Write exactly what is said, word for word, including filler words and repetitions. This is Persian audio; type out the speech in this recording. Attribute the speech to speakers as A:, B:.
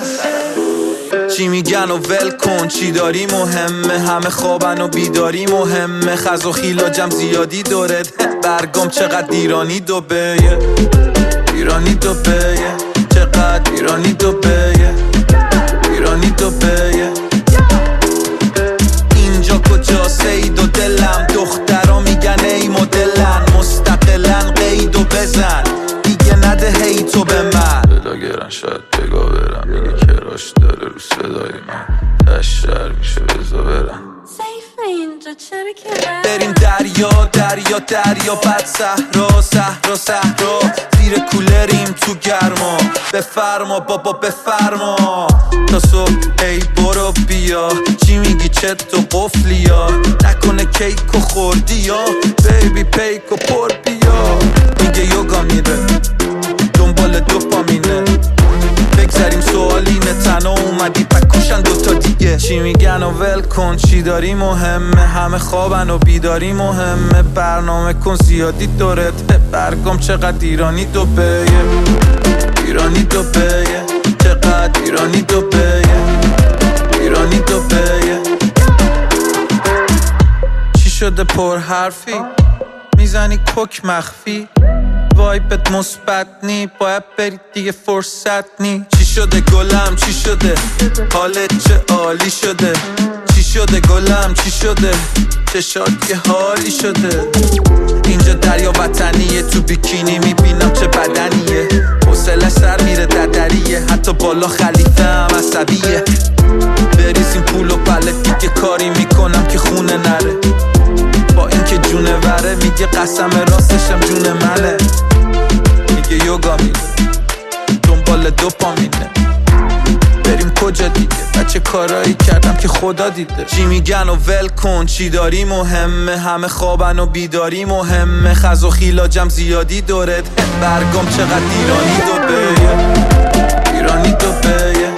A: چی میگن و ول کن، چی داری مهمه، همه خوابن و بیداری مهمه، خز و خیلاجم زیادی دورت، برگام چقدر ایرانی دوبه، ایرانی دوبه، چقدر ایرانی دوبه، ایرانی دوبه. اینجا کجا سید و دلم، دخترا میگن ای مدلن، مستقلن قید و بزن، دیگه نده هی تو به من.
B: صدا گرن شاید بگا برم، میگه کراش داره رو صدای من، تشتر میشه بزا برم.
C: اینجا چرا که
A: بریم دریا دریا دریا، بعد صحرا صحرا صحرا، زیر کولریم تو گرما، بفرما بابا بفرما تا صبح. ای برو بیا، چی میگی چت و قفلی یا نکنه کیک و خوردی یا بیبی پیک و پر بیا. میگه یوگا میره دنبال دوپامینه، بگذاریم سوالینه، تنها اومدی پکوشن دوتا دیگه. چی میگن و ول کن، چی داری مهمه، همه خوابن و بیداری مهمه، برنامه کن زیادی دورت، برگام چقدر ایرانی دوبه، ایرانی دوبه، چقدر ایرانی دوبه، ایرانی دوبه. چی شده پر حرفی میزنی کوک مخفی، وایبت مثبت نی، باید بری دیگه فرصت نی. چی شده گلم چی شده، حالت چه عالی شده، چی شده گلم چی شده، چشات یه حالی شده. اینجا دریا وطنیه، تو بیکینی میبینم چه بدنیه، حوصله‌اش سر میره ددریه، حتی بالا خلیفه هم عصبیه. بریزیم پول و پله دیگه کاری میکنم که خونه نره، با اینکه جونه وره میگه قسم راستشم جون منه. میگه یوگا میره دنبال دوپامینه، بریم کجا دیگه، بچه کارایی کردم که خدا دیده. چی میگن و ول کن، چی داری مهمه، همه خوابن و بیداری مهمه، خز و خیلاجم زیادی دورت، برگام چقدر ایرانی دوبه، ایرانی دوبه.